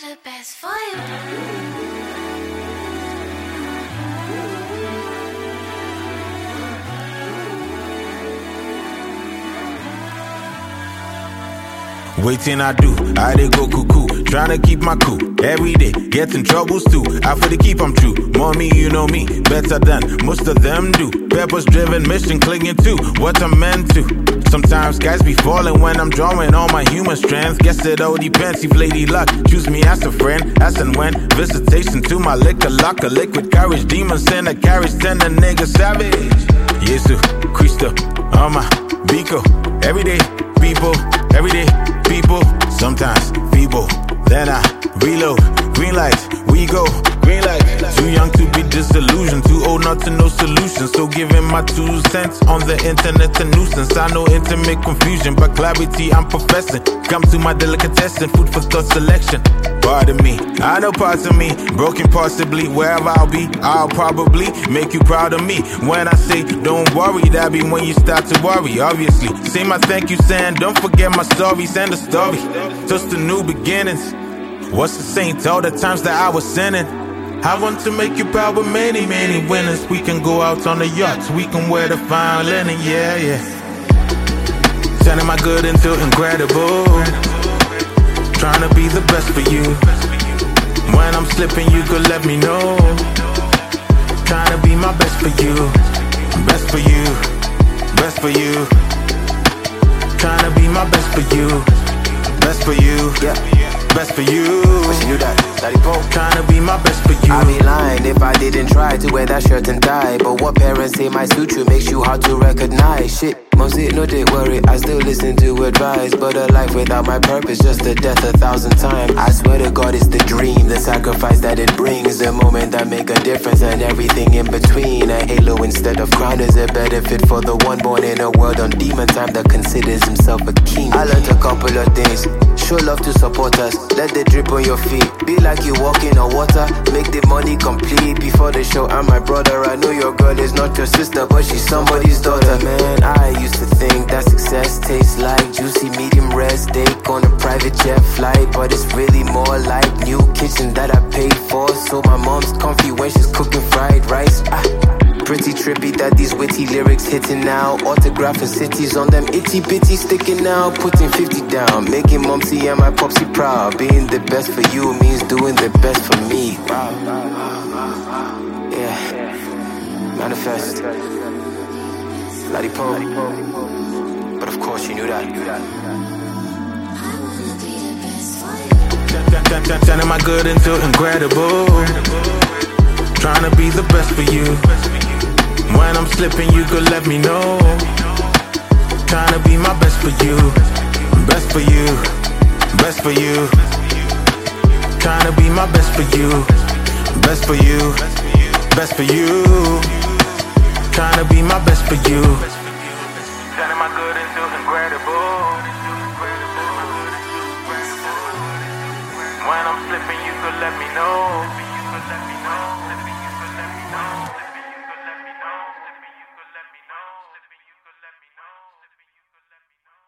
the best for you. Waiting I do, I dey go cuckoo, tryna keep my cool. Every day, getting troubles too. I for the keep I'm true. Mommy, you know me, better than most of them do. Purpose driven, mission clinging to what I'm meant to. Sometimes skies be falling when I'm drawing all my human strength. Guess it all depends if Lady Luck choose me as a friend. As and when visitation to my liquor locker, liquid courage, demons in a carriage, send a nigga savage. Jesus Christo, my Biko. Everyday people, everyday people, sometimes feeble. Then I reload, green lights, we go, green light. Too young to be disillusioned, too old not to know solutions. So giving my 2 cents on the internet's a nuisance. I know intimate confusion, but clarity I'm professing. Come to my delicatessen, food for thought selection. Pardon me, I know parts of me, broken possibly. Wherever I'll be, I'll probably make you proud of me. When I say don't worry, that be when you start to worry, obviously. Say my thank you saying, don't forget my story. Send a story, toast to new beginnings. What's the saint, all the times that I was sinning. I want to make you proud with many, many winners. We can go out on the yachts, we can wear the fine linen, yeah, yeah. Turning my good into incredible. Trying to be the best for you. When I'm slipping, you could let me know. Trying to be my best for you. Best for you. Best for you. Trying to be my best for you. Best for you. Yeah. Best for you. But she knew that, Daddy Poe. Trying to be my best for you. I'd be lying if I didn't try to wear that shirt and tie. But what parents say my suture makes you hard to recognize. Shit, mom said no, they worry, I still listen to advice. But a life without my purpose, just a death 1,000 times. I swear to God it's the dream, the sacrifice that it brings. The moment that make a difference and everything in between. A halo instead of crown is a better fit for the one born in a world on demon time that considers himself a king. I learned a couple of things. Show love to support us, let the drip on your feet. Be like you walking on water, make the money complete. Before the show, I'm my brother. I know your girl is not your sister, but she's somebody's daughter. Man, I used to think that success tastes like juicy medium rare steak on a private jet flight. But it's really more like new kitchen that I paid for. So my mom's comfy when she's cooking fried rice. Pretty trippy that these witty lyrics hitting now. Autographing cities on them itty bitty sticking out. Putting 50 down, making momsy and my popsy proud. Being the best for you means doing the best for me. Yeah, manifest Daddy Poe. But of course you knew that. Turning my good into incredible. Trying to be the best for you. When I'm slipping, you could let me know. Trying to be my best for you. Best for you. Best for you. Trying to be my best for you. Best for you. Best for you. Trying to be my best for you. Turning my good into incredible. When I'm slipping, you could let me know.